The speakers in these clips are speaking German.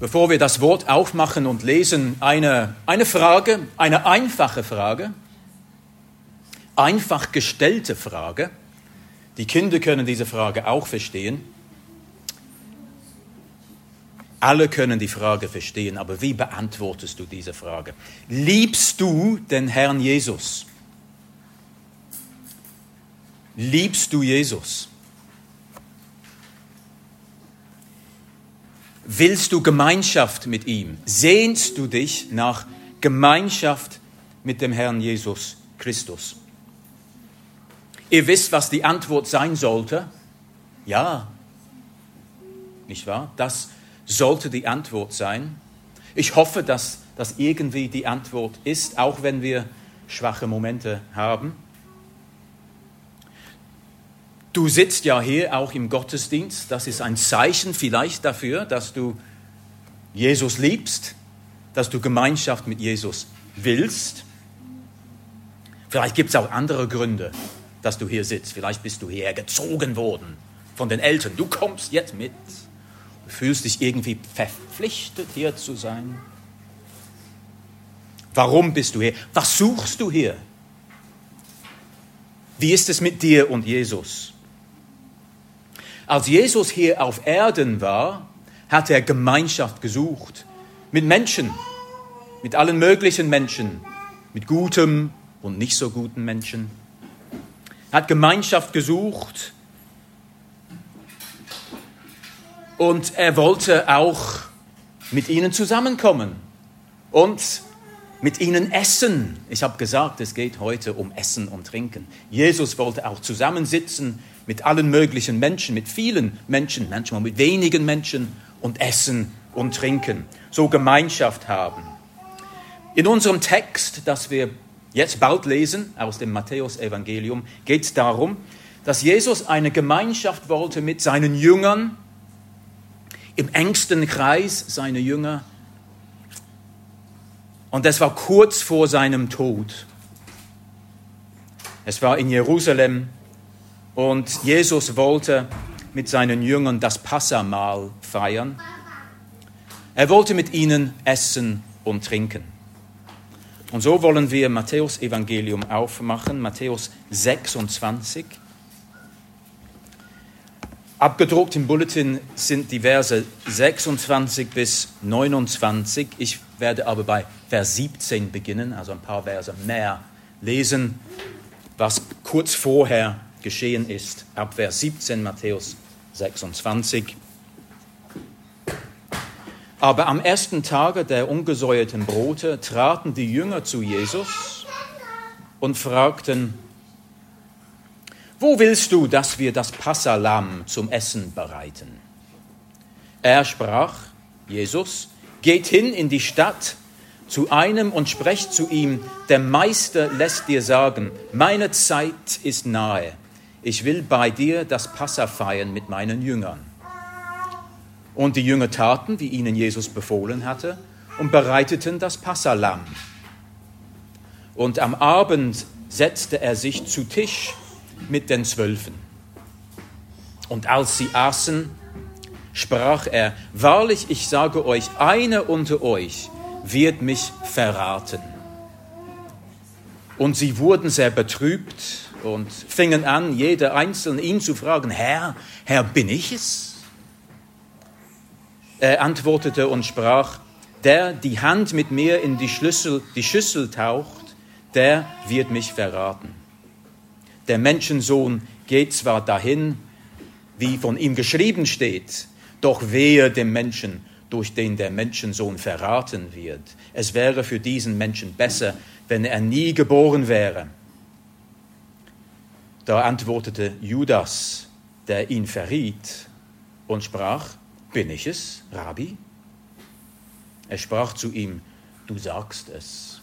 Bevor wir das Wort aufmachen und lesen, eine Frage, eine einfache Frage, einfach gestellte Frage. Die Kinder können diese Frage auch verstehen. Alle können die Frage verstehen, aber wie beantwortest du diese Frage? Liebst du den Herrn Jesus? Liebst du Jesus? Willst du Gemeinschaft mit ihm? Sehnst du dich nach Gemeinschaft mit dem Herrn Jesus Christus? Ihr wisst, was die Antwort sein sollte? Ja. Nicht wahr? Das sollte die Antwort sein. Ich hoffe, dass das irgendwie die Antwort ist, auch wenn wir schwache Momente haben. Du sitzt ja hier auch im Gottesdienst. Das ist ein Zeichen vielleicht dafür, dass du Jesus liebst, dass du Gemeinschaft mit Jesus willst. Vielleicht gibt es auch andere Gründe, dass du hier sitzt. Vielleicht bist du hierher gezogen worden von den Eltern. Du kommst jetzt mit. Du fühlst dich irgendwie verpflichtet, hier zu sein. Warum bist du hier? Was suchst du hier? Wie ist es mit dir und Jesus? Als Jesus hier auf Erden war, hat er Gemeinschaft gesucht mit Menschen, mit allen möglichen Menschen, mit gutem und nicht so guten Menschen. Er hat Gemeinschaft gesucht und er wollte auch mit ihnen zusammenkommen und mit ihnen essen. Ich habe gesagt, es geht heute um Essen und Trinken. Jesus wollte auch zusammensitzen mit allen möglichen Menschen, mit vielen Menschen, manchmal mit wenigen Menschen und essen und trinken, so Gemeinschaft haben. In unserem Text, das wir jetzt bald lesen, aus dem Matthäus-Evangelium, geht es darum, dass Jesus eine Gemeinschaft wollte mit seinen Jüngern, im engsten Kreis seiner Jünger. Und das war kurz vor seinem Tod. Es war in Jerusalem. Und Jesus wollte mit seinen Jüngern das Passahmahl feiern. Er wollte mit ihnen essen und trinken. Und so wollen wir Matthäus Evangelium aufmachen, Matthäus 26. Abgedruckt im Bulletin sind die Verse 26 bis 29. Ich werde aber bei Vers 17 beginnen, also ein paar Verse mehr lesen, was kurz vorher geschehen ist, ab Vers 17, Matthäus 26. Aber am ersten Tage der ungesäuerten Brote traten die Jünger zu Jesus und fragten: Wo willst du, dass wir das Passalamm zum Essen bereiten? Er sprach, Jesus: Geht hin in die Stadt zu einem und sprecht zu ihm: Der Meister lässt dir sagen, meine Zeit ist nahe. Ich will bei dir das Passa feiern mit meinen Jüngern. Und die Jünger taten, wie ihnen Jesus befohlen hatte, und bereiteten das Passalamm. Und am Abend setzte er sich zu Tisch mit den 12. Und als sie aßen, sprach er: Wahrlich, ich sage euch, einer unter euch wird mich verraten. Und sie wurden sehr betrübt und fingen an, jeder einzeln ihn zu fragen: Herr, bin ich es? Er antwortete und sprach: Der die Hand mit mir in die Schüssel taucht, der wird mich verraten. Der Menschensohn geht zwar dahin, wie von ihm geschrieben steht, doch wehe dem Menschen, durch den der Menschensohn verraten wird. Es wäre für diesen Menschen besser, wenn er nie geboren wäre. Da antwortete Judas, der ihn verriet, und sprach: Bin ich es, Rabbi? Er sprach zu ihm: Du sagst es.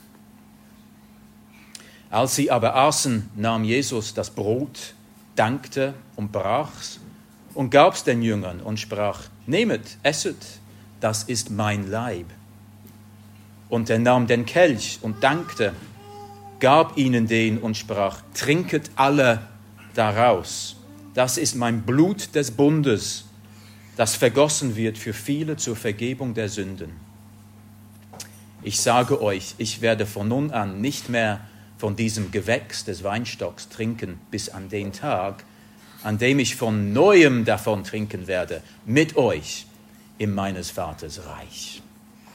Als sie aber aßen, nahm Jesus das Brot, dankte und brach's und gab's den Jüngern und sprach: Nehmet, esset, das ist mein Leib. Und er nahm den Kelch und dankte, gab ihnen den und sprach: Trinket alle daraus. Das ist mein Blut des Bundes, das vergossen wird für viele zur Vergebung der Sünden. Ich sage euch, ich werde von nun an nicht mehr von diesem Gewächs des Weinstocks trinken, bis an den Tag, an dem ich von Neuem davon trinken werde, mit euch in meines Vaters Reich.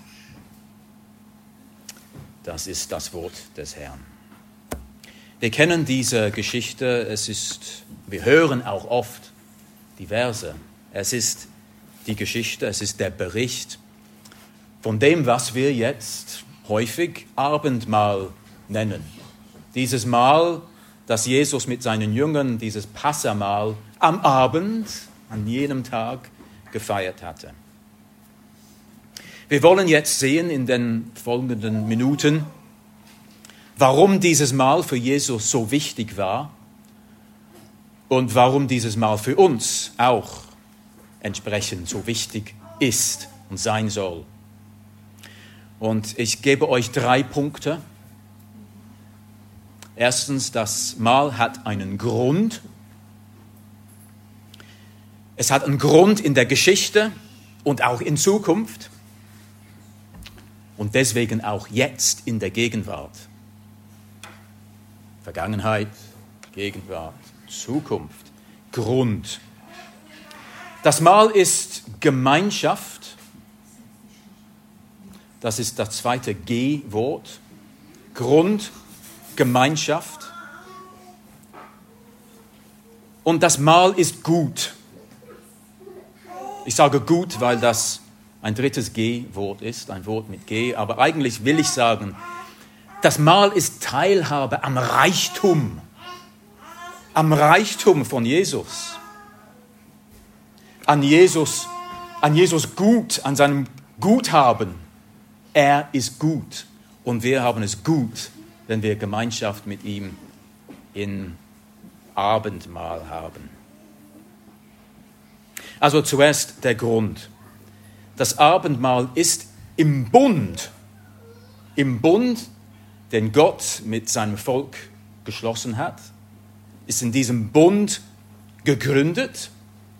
Das ist das Wort des Herrn. Wir kennen diese Geschichte, wir hören auch oft die Verse. Es ist die Geschichte, es ist der Bericht von dem, was wir jetzt häufig Abendmahl nennen. Dieses Mahl, das Jesus mit seinen Jüngern, dieses Passamahl am Abend, an jenem Tag gefeiert hatte. Wir wollen jetzt sehen in den folgenden Minuten, warum dieses Mahl für Jesus so wichtig war und warum dieses Mahl für uns auch entsprechend so wichtig ist und sein soll. Und ich gebe euch 3 Punkte. Erstens, das Mahl hat einen Grund. Es hat einen Grund in der Geschichte und auch in Zukunft. Und deswegen auch jetzt in der Gegenwart. Vergangenheit, Gegenwart, Zukunft, Grund. Das Mahl ist Gemeinschaft. Das ist das zweite G-Wort. Grund, Gemeinschaft. Und das Mahl ist gut. Ich sage gut, weil das ein drittes G-Wort ist, ein Wort mit G. Aber eigentlich will ich sagen, das Mahl ist Teilhabe am Reichtum von Jesus. An Jesus Gut, an seinem Guthaben. Er ist gut und wir haben es gut, wenn wir Gemeinschaft mit ihm in Abendmahl haben. Also zuerst der Grund. Das Abendmahl ist im Bund, den Gott mit seinem Volk geschlossen hat, ist in diesem Bund gegründet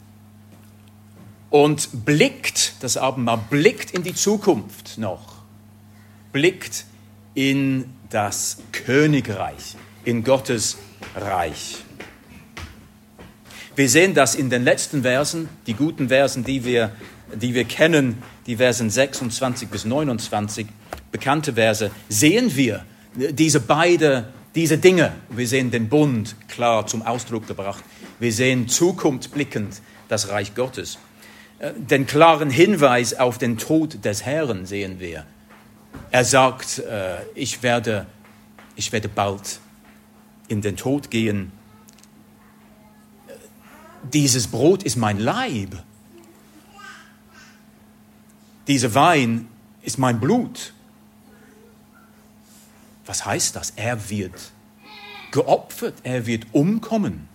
und das Abendmahl blickt in die Zukunft noch, blickt in das Königreich, in Gottes Reich. Wir sehen das in den letzten Versen, die guten Versen, die wir kennen, die Versen 26 bis 29, bekannte Verse, sehen wir diese Dinge. Wir sehen den Bund klar zum Ausdruck gebracht. Wir sehen zukunftsblickend das Reich Gottes. Den klaren Hinweis auf den Tod des Herrn sehen wir. Er sagt, ich werde bald in den Tod gehen. Dieses Brot ist mein Leib. Dieser Wein ist mein Blut. Was heißt das? Er wird geopfert, er wird umkommen.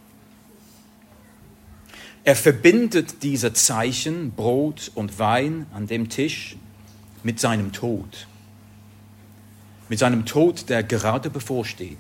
Er verbindet diese Zeichen, Brot und Wein an dem Tisch, mit seinem Tod. Mit seinem Tod, der gerade bevorsteht.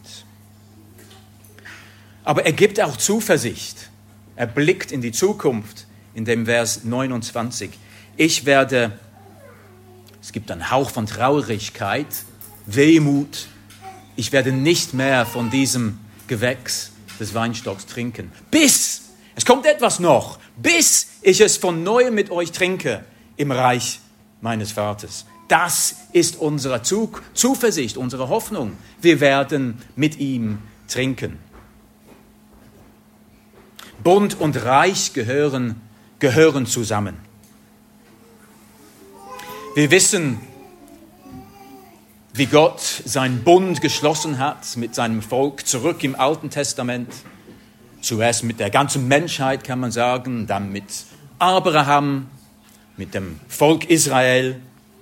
Aber er gibt auch Zuversicht. Er blickt in die Zukunft in dem Vers 29. Es gibt einen Hauch von Traurigkeit, Wehmut. Ich werde nicht mehr von diesem Gewächs des Weinstocks trinken. Es kommt etwas noch, bis ich es von Neuem mit euch trinke im Reich meines Vaters. Das ist unsere Zuversicht, unsere Hoffnung. Wir werden mit ihm trinken. Bund und Reich gehören zusammen. Wir wissen, wie Gott seinen Bund geschlossen hat mit seinem Volk zurück im Alten Testament. Zuerst mit der ganzen Menschheit, kann man sagen, dann mit Abraham, mit dem Volk Israel.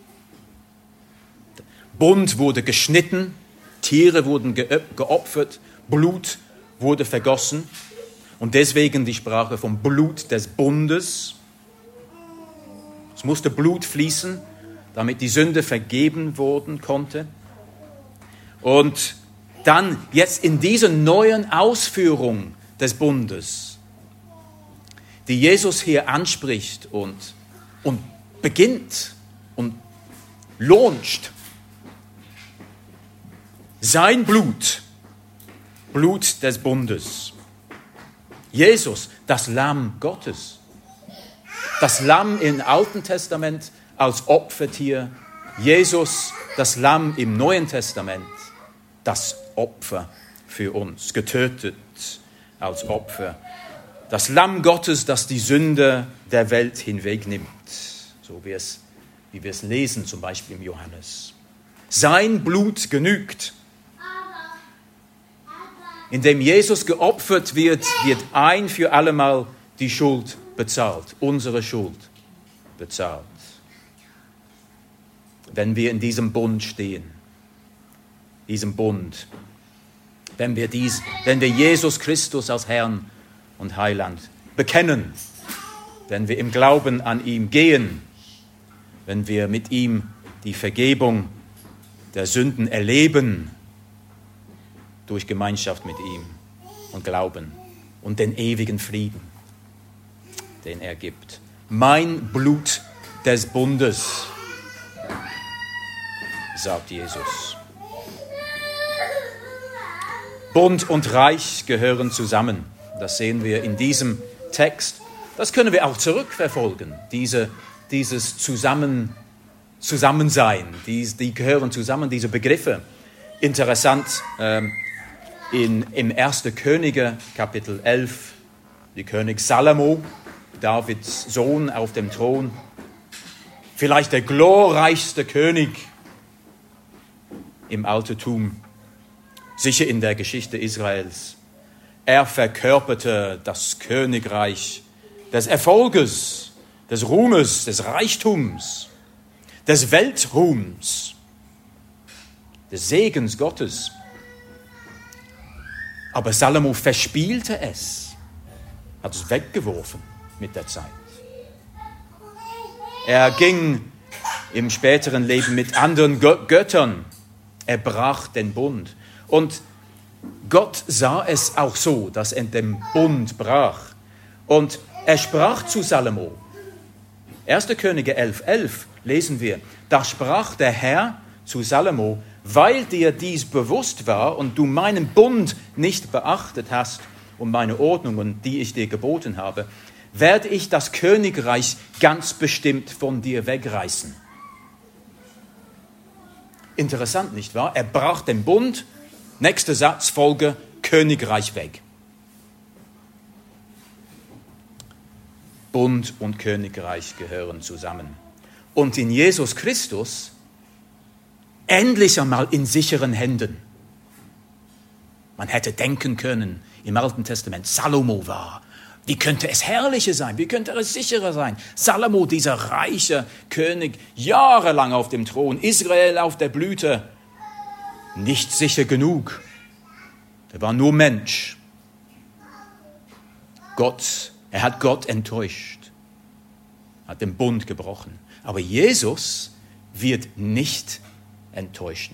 Bund wurde geschnitten, Tiere wurden geopfert, Blut wurde vergossen. Und deswegen die Sprache vom Blut des Bundes. Es musste Blut fließen, damit die Sünde vergeben werden konnte. Und dann jetzt in dieser neuen Ausführung des Bundes, die Jesus hier anspricht und beginnt und launcht. Sein Blut, Blut des Bundes. Jesus, das Lamm Gottes. Das Lamm im Alten Testament als Opfertier. Jesus, das Lamm im Neuen Testament, das Opfer für uns, getötet als Opfer. Das Lamm Gottes, das die Sünde der Welt hinwegnimmt, so wie wir es lesen, zum Beispiel im Johannes. Sein Blut genügt. Indem Jesus geopfert wird, wird ein für allemal die Schuld bezahlt, unsere Schuld bezahlt. Wenn wir in diesem Bund stehen, diesem Bund, wenn wir Jesus Christus als Herrn und Heiland bekennen, wenn wir im Glauben an ihn gehen, wenn wir mit ihm die Vergebung der Sünden erleben, durch Gemeinschaft mit ihm und Glauben und den ewigen Frieden, den er gibt. Mein Blut des Bundes, sagt Jesus. Bund und Reich gehören zusammen. Das sehen wir in diesem Text. Das können wir auch zurückverfolgen. Dieses Zusammensein, die gehören zusammen, diese Begriffe. Interessant, im 1. Könige, Kapitel 11, der König Salomo, Davids Sohn auf dem Thron, vielleicht der glorreichste König im Altertum, sicher in der Geschichte Israels. Er verkörperte das Königreich des Erfolges, des Ruhmes, des Reichtums, des Weltruhms, des Segens Gottes. Aber Salomo verspielte es, hat es weggeworfen mit der Zeit. Er ging im späteren Leben mit anderen Göttern. Er brach den Bund. Und Gott sah es auch so, dass er den Bund brach. Und er sprach zu Salomo. 1. Könige 11,11 lesen wir. Da sprach der Herr zu Salomo: Weil dir dies bewusst war und du meinen Bund nicht beachtet hast und meine Ordnungen, die ich dir geboten habe, werde ich das Königreich ganz bestimmt von dir wegreißen. Interessant, nicht wahr? Er brach den Bund, nächste Satzfolge, Königreich weg. Bund und Königreich gehören zusammen. Und in Jesus Christus endlich einmal in sicheren Händen. Man hätte denken können, im Alten Testament, Salomo war. Wie könnte es herrlicher sein? Wie könnte es sicherer sein? Salomo, dieser reiche König, jahrelang auf dem Thron, Israel auf der Blüte. Nicht sicher genug. Er war nur Mensch. Er hat Gott enttäuscht, hat den Bund gebrochen. Aber Jesus wird nicht enttäuschen.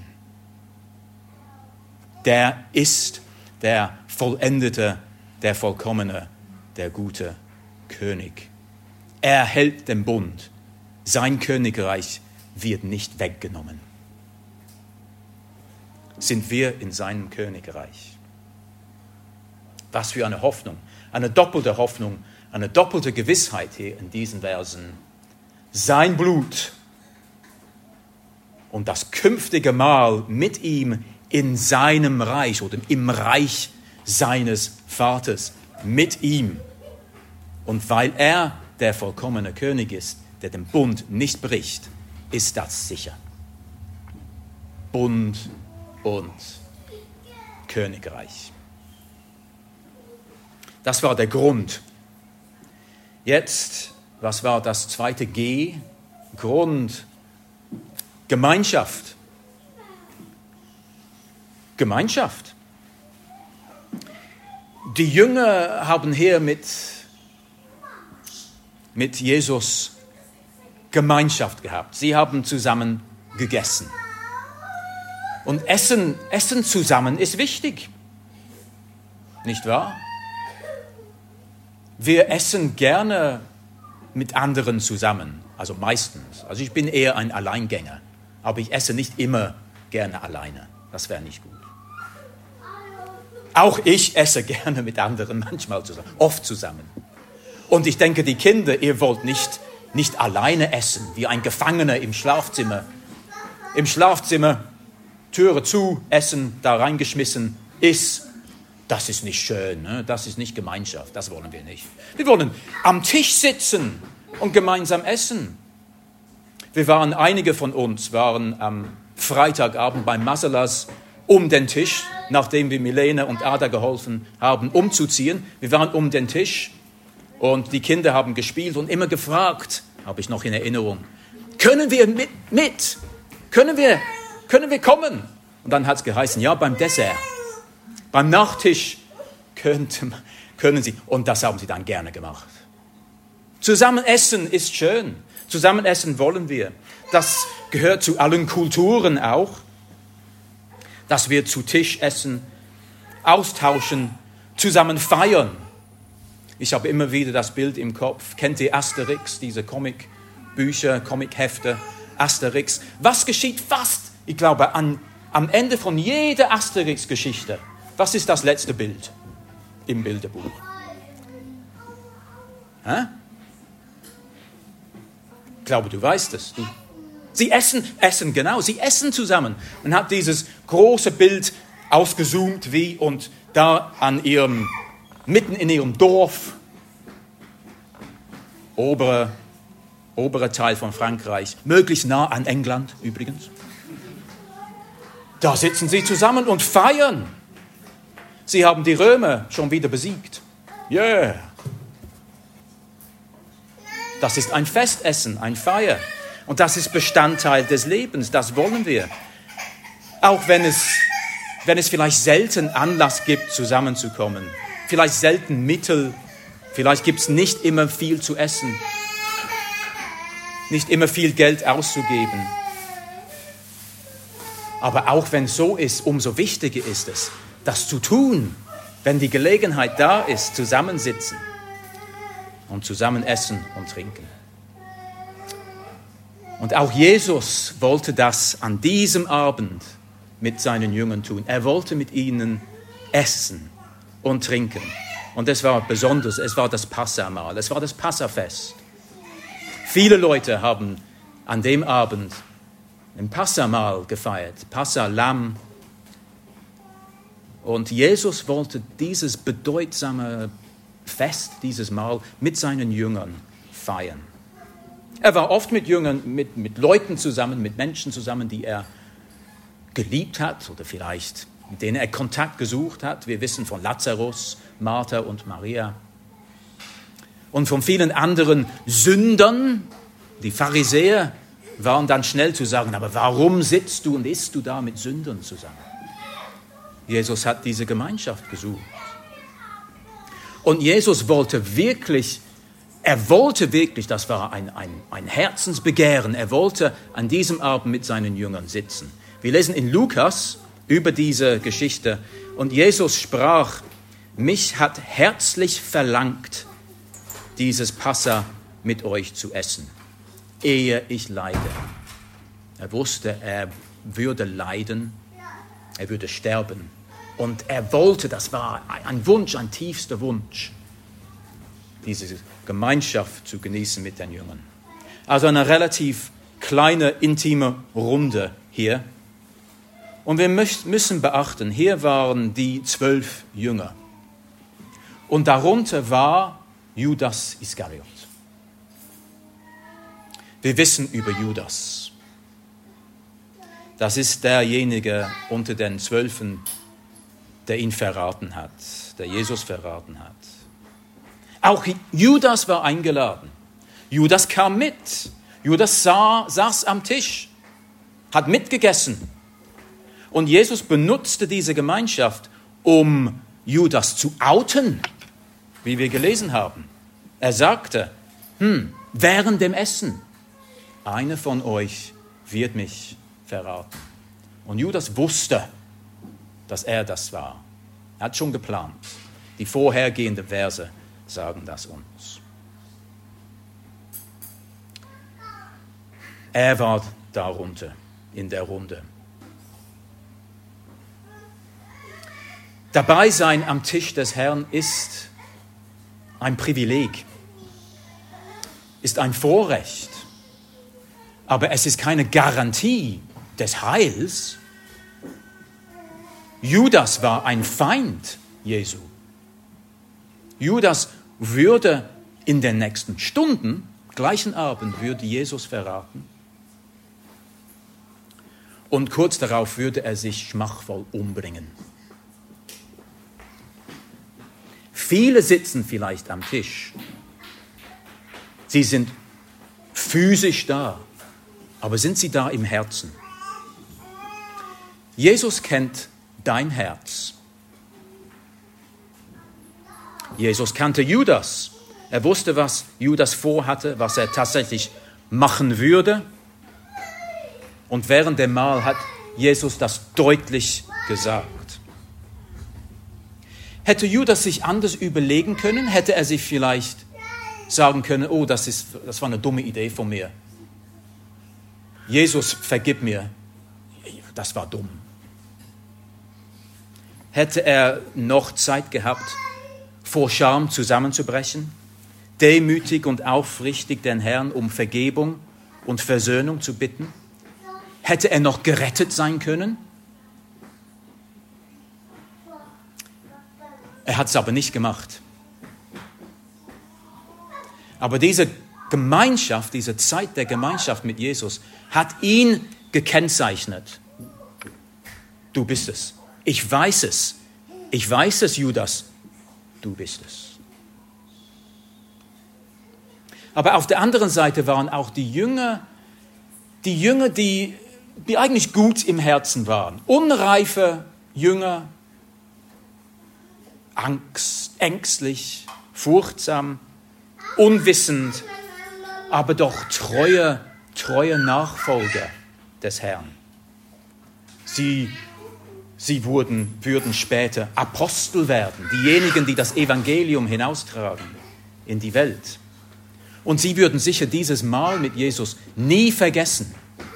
Der ist der Vollendete, der Vollkommene, der gute König. Er hält den Bund. Sein Königreich wird nicht weggenommen. Sind wir in seinem Königreich? Was für eine Hoffnung, eine doppelte Hoffnung, eine doppelte Gewissheit hier in diesen Versen. Sein Blut und das künftige Mahl mit ihm in seinem Reich oder im Reich seines Vaters, mit ihm. Und weil er der vollkommene König ist, der den Bund nicht bricht, ist das sicher. Bund und Königreich. Das war der Grund. Jetzt, was war das zweite G? Grund, Gemeinschaft. Gemeinschaft. Die Jünger haben hier mit Jesus Gemeinschaft gehabt. Sie haben zusammen gegessen. Und Essen zusammen ist wichtig. Nicht wahr? Wir essen gerne mit anderen zusammen, also meistens. Also ich bin eher ein Alleingänger, aber ich esse nicht immer gerne alleine. Das wäre nicht gut. Auch ich esse gerne mit anderen, manchmal zusammen, oft zusammen. Und ich denke, die Kinder, ihr wollt nicht alleine essen, wie ein Gefangener im Schlafzimmer. Im Schlafzimmer, Türe zu, Essen da reingeschmissen, das ist nicht schön, ne? Das ist nicht Gemeinschaft, das wollen wir nicht. Wir wollen am Tisch sitzen und gemeinsam essen. Einige von uns waren am Freitagabend bei Masalas um den Tisch, nachdem wir Milene und Ada geholfen haben, umzuziehen. Wir waren um den Tisch und die Kinder haben gespielt und immer gefragt, habe ich noch in Erinnerung, können wir mit? Können wir kommen? Und dann hat es geheißen, ja, beim Dessert, beim Nachtisch können Sie. Und das haben sie dann gerne gemacht. Zusammen essen ist schön. Zusammen essen wollen wir. Das gehört zu allen Kulturen auch, dass wir zu Tisch essen, austauschen, zusammen feiern. Ich habe immer wieder das Bild im Kopf. Kennt ihr Asterix, diese Comicbücher, Comichefte, Asterix? Was geschieht fast, ich glaube, am Ende von jeder Asterix-Geschichte? Was ist das letzte Bild im Bilderbuch? Ich glaube, du weißt es. Sie essen, genau, sie essen zusammen. Man hat dieses große Bild ausgezoomt und da mitten in ihrem Dorf, obere Teil von Frankreich, möglichst nah an England übrigens. Da sitzen sie zusammen und feiern. Sie haben die Römer schon wieder besiegt. Yeah. Das ist ein Festessen, ein Feier. Und das ist Bestandteil des Lebens, das wollen wir. Auch wenn es vielleicht selten Anlass gibt, zusammenzukommen. Vielleicht selten Mittel. Vielleicht gibt es nicht immer viel zu essen. Nicht immer viel Geld auszugeben. Aber auch wenn es so ist, umso wichtiger ist es, das zu tun, wenn die Gelegenheit da ist, zusammensitzen und zusammen essen und trinken. Und auch Jesus wollte das an diesem Abend mit seinen Jüngern tun. Er wollte mit ihnen essen und trinken. Und es war besonders, es war das Passamahl, es war das Passafest. Viele Leute haben an dem Abend ein Passamahl gefeiert, Passalamm. Und Jesus wollte dieses bedeutsame Fest, dieses Mahl mit seinen Jüngern feiern. Er war oft mit Jüngern, mit Leuten zusammen, mit Menschen zusammen, die er geliebt hat oder vielleicht mit denen er Kontakt gesucht hat. Wir wissen von Lazarus, Martha und Maria. Und von vielen anderen Sündern, die Pharisäer, waren dann schnell zu sagen, aber warum sitzt du und isst du da mit Sündern zusammen? Jesus hat diese Gemeinschaft gesucht. Und Jesus wollte wirklich, das war ein Herzensbegehren, er wollte an diesem Abend mit seinen Jüngern sitzen. Wir lesen in Lukas über diese Geschichte und Jesus sprach, mich hat herzlich verlangt, dieses Passa mit euch zu essen, ehe ich leide. Er wusste, er würde leiden, er würde sterben. Und er wollte, das war ein Wunsch, ein tiefster Wunsch, diese Gemeinschaft zu genießen mit den Jüngern. Also eine relativ kleine, intime Runde hier. Und wir müssen beachten, hier waren die 12 Jünger. Und darunter war Judas Iskariot. Wir wissen über Judas. Das ist derjenige unter den 12, der ihn verraten hat, der Jesus verraten hat. Auch Judas war eingeladen. Judas kam mit. Judas saß am Tisch, hat mitgegessen. Und Jesus benutzte diese Gemeinschaft, um Judas zu outen, wie wir gelesen haben. Er sagte, während dem Essen, einer von euch wird mich verraten. Und Judas wusste, dass er das war. Er hat schon geplant. Die vorhergehenden Verse sagen das uns. Er war darunter in der Runde. Dabei sein am Tisch des Herrn ist ein Privileg, ist ein Vorrecht, aber es ist keine Garantie des Heils. Judas war ein Feind Jesu. Judas würde in den nächsten Stunden, gleichen Abend, würde Jesus verraten. Und kurz darauf würde er sich schmachvoll umbringen. Viele sitzen vielleicht am Tisch. Sie sind physisch da, aber sind sie da im Herzen? Jesus kennt dein Herz. Jesus kannte Judas. Er wusste, was Judas vorhatte, was er tatsächlich machen würde. Und während dem Mahl hat Jesus das deutlich gesagt. Hätte Judas sich anders überlegen können, hätte er sich vielleicht sagen können, oh, das war eine dumme Idee von mir. Jesus, vergib mir, das war dumm. Hätte er noch Zeit gehabt, vor Scham zusammenzubrechen, demütig und aufrichtig den Herrn um Vergebung und Versöhnung zu bitten? Hätte er noch gerettet sein können? Er hat es aber nicht gemacht. Aber diese Gemeinschaft, diese Zeit der Gemeinschaft mit Jesus hat ihn gekennzeichnet. Du bist es. Ich weiß es. Ich weiß es, Judas. Du bist es. Aber auf der anderen Seite waren auch die Jünger, die eigentlich gut im Herzen waren. Unreife Jünger, ängstlich, furchtsam, unwissend, aber doch treue Nachfolger des Herrn. Sie würden später Apostel werden, diejenigen, die das Evangelium hinaustragen in die Welt. Und sie würden sicher dieses Mahl mit Jesus nie vergessen.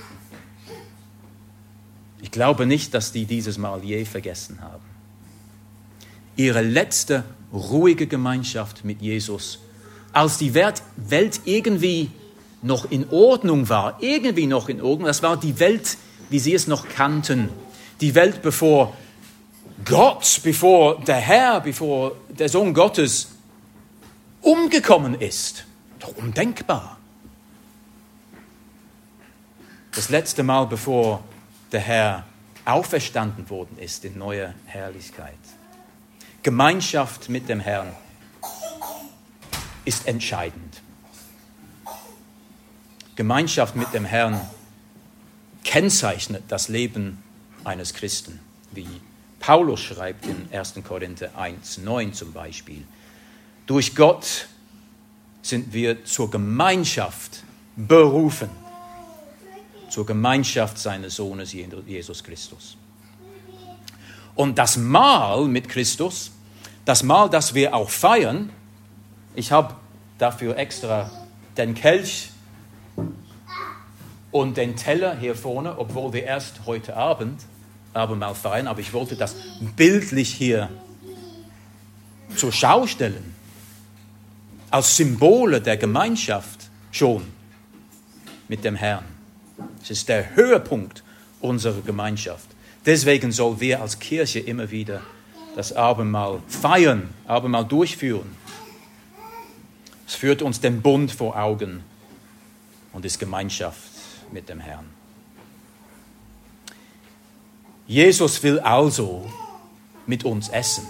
Ich glaube nicht, dass die dieses Mahl je vergessen haben. Ihre letzte ruhige Gemeinschaft mit Jesus, als die Welt irgendwie noch in Ordnung war, das war die Welt, wie sie es noch kannten. Die Welt, bevor Gott, bevor der Herr, bevor der Sohn Gottes umgekommen ist. Doch undenkbar. Das letzte Mal, bevor der Herr auferstanden worden ist in neuer Herrlichkeit. Gemeinschaft mit dem Herrn ist entscheidend. Gemeinschaft mit dem Herrn kennzeichnet das Leben eines Christen, wie Paulus schreibt in 1. Korinther 1,9 zum Beispiel. Durch Gott sind wir zur Gemeinschaft berufen, zur Gemeinschaft seines Sohnes Jesus Christus. Und das Mahl mit Christus, das Mahl, das wir auch feiern, ich habe dafür extra den Kelch und den Teller hier vorne, obwohl wir erst heute Abend Abendmahl feiern, aber ich wollte das bildlich hier zur Schau stellen, als Symbole der Gemeinschaft schon mit dem Herrn. Es ist der Höhepunkt unserer Gemeinschaft. Deswegen sollen wir als Kirche immer wieder das Abendmahl feiern, Abendmahl durchführen. Es führt uns den Bund vor Augen und ist Gemeinschaft mit dem Herrn. Jesus will also mit uns essen.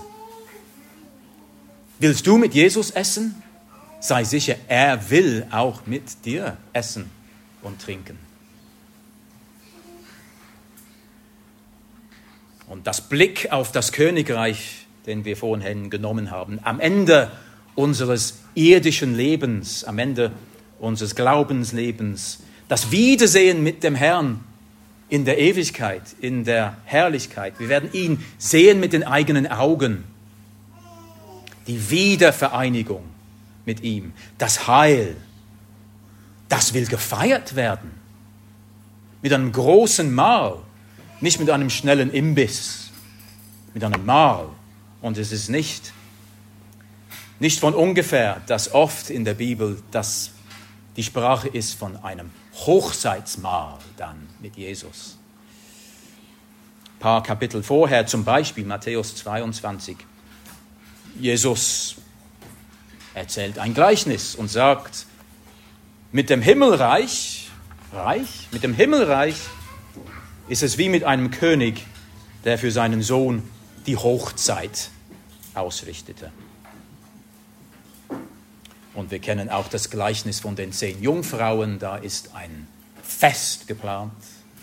Willst du mit Jesus essen? Sei sicher, er will auch mit dir essen und trinken. Und das Blick auf das Königreich, den wir vorhin genommen haben, am Ende unseres irdischen Lebens, am Ende unseres Glaubenslebens, das Wiedersehen mit dem Herrn in der Ewigkeit, in der Herrlichkeit. Wir werden ihn sehen mit den eigenen Augen. Die Wiedervereinigung mit ihm. Das Heil, das will gefeiert werden. Mit einem großen Mahl, nicht mit einem schnellen Imbiss, mit einem Mahl. Und es ist nicht von ungefähr, dass oft in der Bibel die Sprache ist von einem Hochzeitsmahl dann mit Jesus. Ein paar Kapitel vorher, zum Beispiel Matthäus 22, Jesus erzählt ein Gleichnis und sagt, mit dem Himmelreich ist es wie mit einem König, der für seinen Sohn die Hochzeit ausrichtete. Und wir kennen auch das Gleichnis von den 10 Jungfrauen, da ist ein Fest geplant.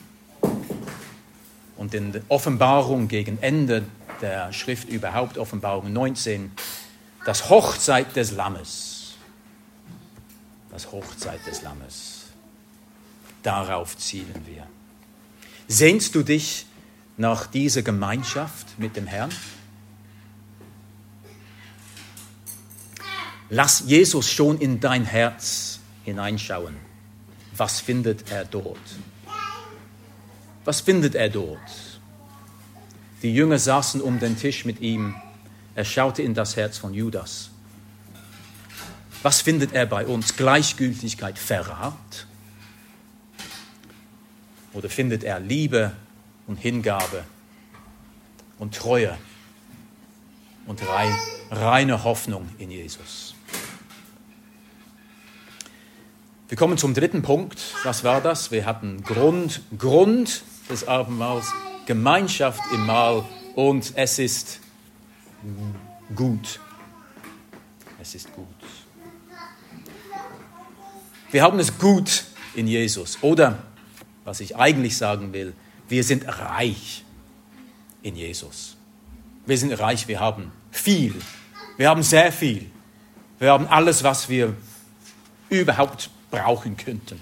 Und in der Offenbarung gegen Ende der Schrift überhaupt, Offenbarung 19, das Hochzeit des Lammes. Das Hochzeit des Lammes. Darauf zielen wir. Sehnst du dich nach dieser Gemeinschaft mit dem Herrn? Lass Jesus schon in dein Herz hineinschauen. Was findet er dort? Was findet er dort? Die Jünger saßen um den Tisch mit ihm. Er schaute in das Herz von Judas. Was findet er bei uns? Gleichgültigkeit, Verrat? Oder findet er Liebe und Hingabe und Treue und reine Hoffnung in Jesus? Wir kommen zum dritten Punkt. Was war das? Wir hatten Grund des Abendmahls, Gemeinschaft im Mahl und es ist gut. Es ist gut. Wir haben es gut in Jesus. Oder, was ich eigentlich sagen will, wir sind reich in Jesus. Wir sind reich, wir haben viel. Wir haben sehr viel. Wir haben alles, was wir überhaupt brauchen könnten.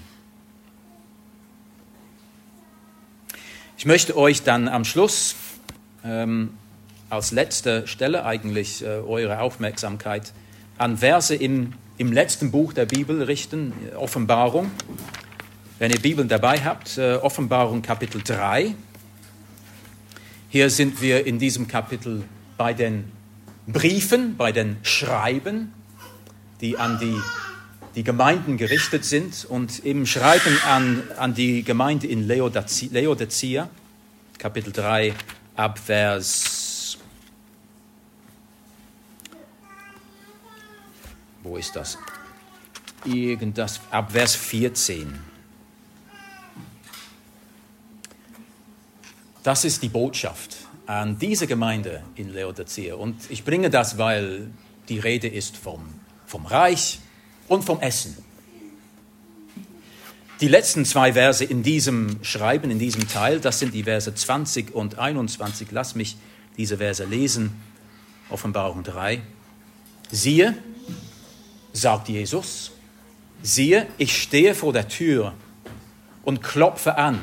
Ich möchte euch dann am Schluss als letzte Stelle eigentlich eure Aufmerksamkeit an Verse im letzten Buch der Bibel richten, Offenbarung. Wenn ihr Bibeln dabei habt, Offenbarung Kapitel 3. Hier sind wir in diesem Kapitel bei den Briefen, bei den Schreiben, die an die Gemeinden gerichtet sind und im Schreiben an die Gemeinde in Laodicea, Kapitel 3, ab Vers... Wo ist das? Ab Vers 14. Das ist die Botschaft an diese Gemeinde in Laodicea. Und ich bringe das, weil die Rede ist vom Reich und vom Essen. Die letzten 2 Verse in diesem Schreiben, in diesem Teil, das sind die Verse 20 und 21. Lass mich diese Verse lesen. Offenbarung 3. Siehe, sagt Jesus, siehe, ich stehe vor der Tür und klopfe an.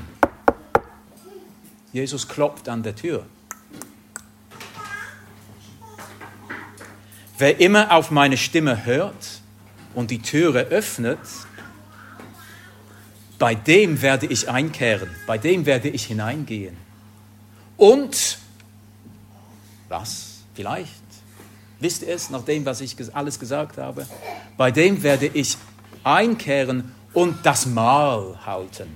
Jesus klopft an der Tür. Wer immer auf meine Stimme hört und die Türe öffnet, bei dem werde ich einkehren, bei dem werde ich hineingehen. Und, was? Vielleicht, wisst ihr es, nach dem, was ich alles gesagt habe? Bei dem werde ich einkehren und das Mahl halten.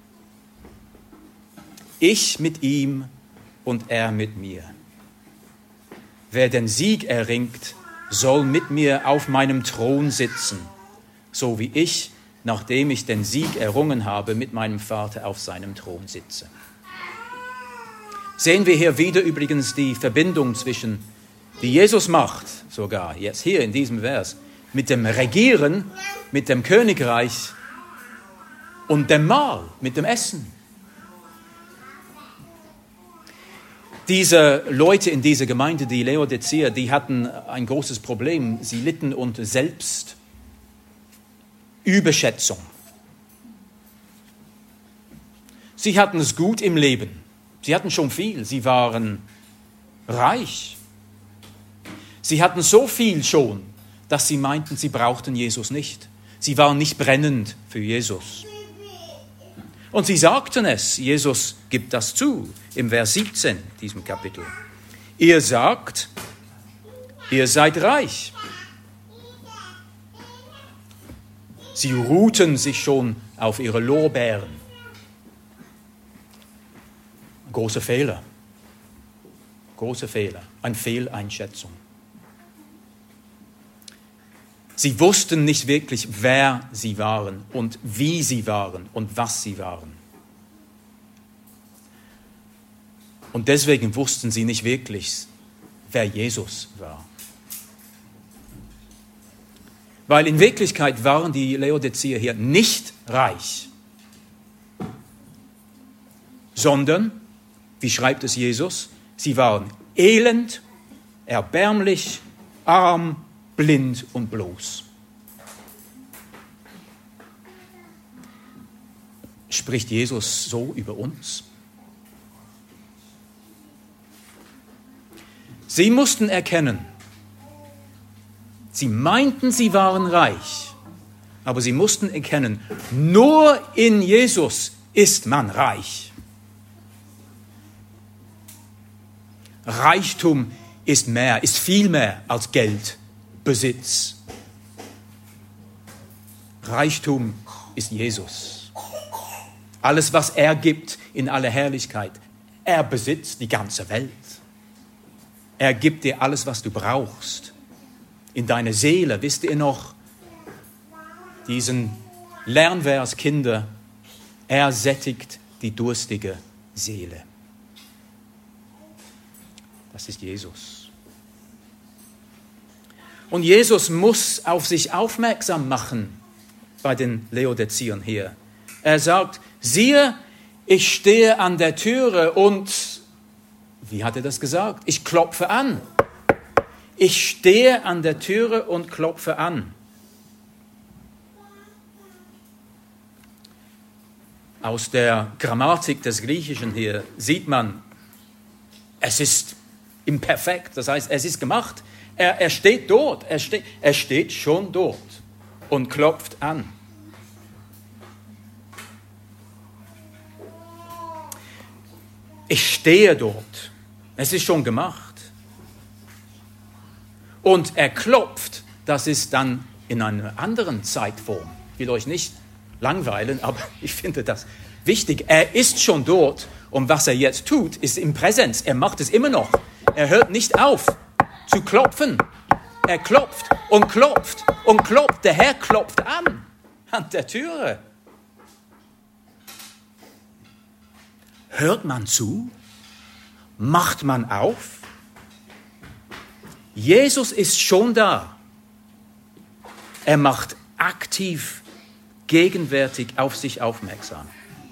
Ich mit ihm und er mit mir. Wer den Sieg erringt, soll mit mir auf meinem Thron sitzen, so wie ich, nachdem ich den Sieg errungen habe, mit meinem Vater auf seinem Thron sitze. Sehen wir hier wieder übrigens die Verbindung zwischen, die Jesus macht, sogar jetzt hier in diesem Vers, mit dem Regieren, mit dem Königreich und dem Mahl, mit dem Essen. Diese Leute in dieser Gemeinde, die Laodicea, die hatten ein großes Problem. Sie litten unter Selbstüberschätzung. Sie hatten es gut im Leben. Sie hatten schon viel. Sie waren reich. Sie hatten so viel schon, dass sie meinten, sie brauchten Jesus nicht. Sie waren nicht brennend für Jesus. Und sie sagten es, Jesus gibt das zu, im Vers 17 diesem Kapitel. Ihr sagt, ihr seid reich. Sie ruhten sich schon auf ihre Lorbeeren. Große Fehler. Große Fehler. Eine Fehleinschätzung. Sie wussten nicht wirklich, wer sie waren und wie sie waren und was sie waren. Und deswegen wussten sie nicht wirklich, wer Jesus war. Weil in Wirklichkeit waren die Laodiceer hier nicht reich, sondern, wie schreibt es Jesus, sie waren elend, erbärmlich, arm, blind und bloß. Spricht Jesus so über uns? Sie mussten erkennen, sie meinten, sie waren reich, aber sie mussten erkennen, nur in Jesus ist man reich. Reichtum ist mehr, ist viel mehr als Geld. Besitz. Reichtum ist Jesus. Alles, was er gibt in aller Herrlichkeit. Er besitzt die ganze Welt. Er gibt dir alles, was du brauchst. In deine Seele, wisst ihr noch, diesen Lernvers, Kinder, er sättigt die durstige Seele. Das ist Jesus. Und Jesus muss auf sich aufmerksam machen bei den Laodiceern hier. Er sagt, siehe, ich stehe an der Türe und, wie hat er das gesagt? Ich klopfe an. Ich stehe an der Türe und klopfe an. Aus der Grammatik des Griechischen hier sieht man, es ist imperfekt, das heißt, es ist gemacht. Er steht dort, er steht schon dort und klopft an. Ich stehe dort, es ist schon gemacht. Und er klopft, das ist dann in einer anderen Zeitform. Ich will euch nicht langweilen, aber ich finde das wichtig. Er ist schon dort und was er jetzt tut, ist im Präsens. Er macht es immer noch. Er hört nicht auf zu klopfen. Er klopft und klopft und klopft. Der Herr klopft an der Türe. Hört man zu? Macht man auf? Jesus ist schon da. Er macht aktiv, gegenwärtig auf sich aufmerksam.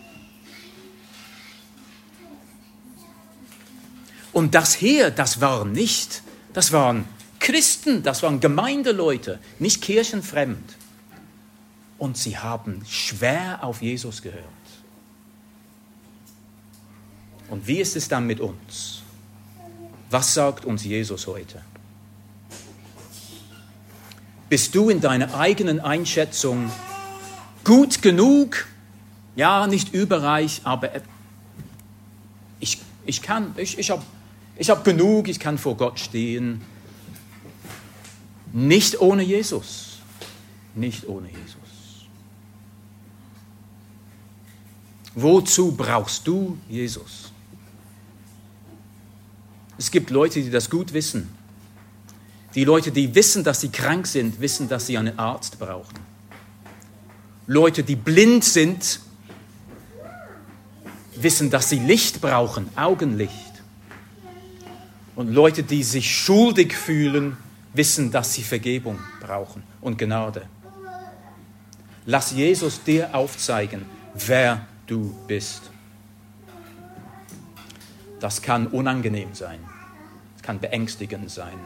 Und das hier, das waren Christen, das waren Gemeindeleute, nicht kirchenfremd. Und sie haben schwer auf Jesus gehört. Und wie ist es dann mit uns? Was sagt uns Jesus heute? Bist du in deiner eigenen Einschätzung gut genug? Ja, nicht überreich, aber ich habe genug, ich kann vor Gott stehen. Nicht ohne Jesus. Nicht ohne Jesus. Wozu brauchst du Jesus? Es gibt Leute, die das gut wissen. Die Leute, die wissen, dass sie krank sind, wissen, dass sie einen Arzt brauchen. Leute, die blind sind, wissen, dass sie Licht brauchen, Augenlicht. Und Leute, die sich schuldig fühlen, wissen, dass sie Vergebung brauchen und Gnade. Lass Jesus dir aufzeigen, wer du bist. Das kann unangenehm sein. Es kann beängstigend sein.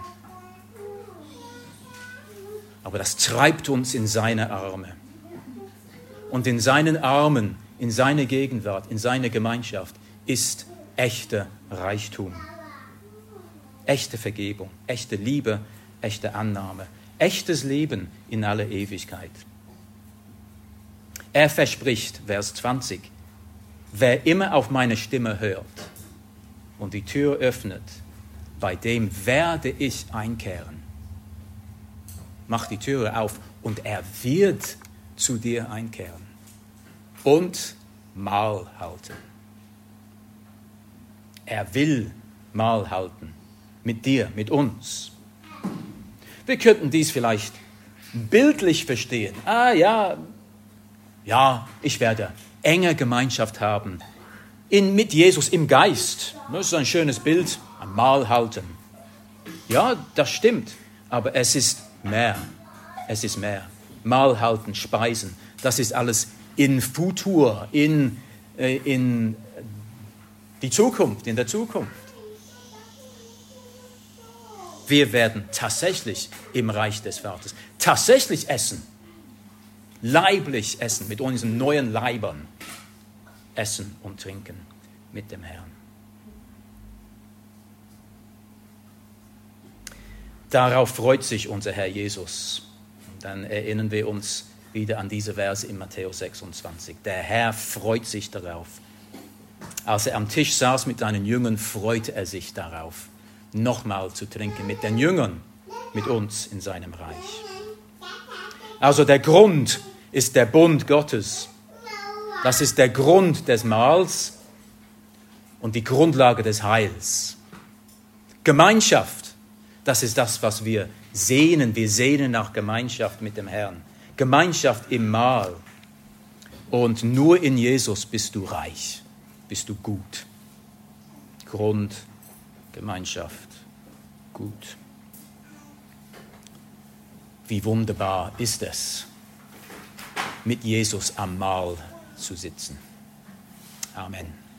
Aber das treibt uns in seine Arme. Und in seinen Armen, in seine Gegenwart, in seine Gemeinschaft ist echter Reichtum. Echte Vergebung, echte Liebe, echte Annahme, echtes Leben in aller Ewigkeit. Er verspricht, Vers 20, wer immer auf meine Stimme hört und die Tür öffnet, bei dem werde ich einkehren. Mach die Türe auf und er wird zu dir einkehren und Mahl halten. Er will Mahl halten mit dir, mit uns. Wir könnten dies vielleicht bildlich verstehen. Ich werde enge Gemeinschaft haben mit Jesus im Geist. Das ist ein schönes Bild, ein Mahl halten. Ja, das stimmt, aber es ist mehr. Es ist mehr. Mahl halten, Speisen, das ist alles in Futur, in die Zukunft, in der Zukunft. Wir werden tatsächlich im Reich des Vaters tatsächlich essen, leiblich essen, mit unseren neuen Leibern essen und trinken mit dem Herrn. Darauf freut sich unser Herr Jesus. Dann erinnern wir uns wieder an diese Verse in Matthäus 26. Der Herr freut sich darauf. Als er am Tisch saß mit seinen Jüngern, freute er sich darauf, nochmal zu trinken mit den Jüngern, mit uns in seinem Reich. Also der Grund ist der Bund Gottes. Das ist der Grund des Mahls und die Grundlage des Heils. Gemeinschaft, das ist das, was wir sehnen. Wir sehnen nach Gemeinschaft mit dem Herrn. Gemeinschaft im Mahl. Und nur in Jesus bist du reich, bist du gut. Grund, Gemeinschaft, gut. Wie wunderbar ist es, mit Jesus am Mahl zu sitzen. Amen.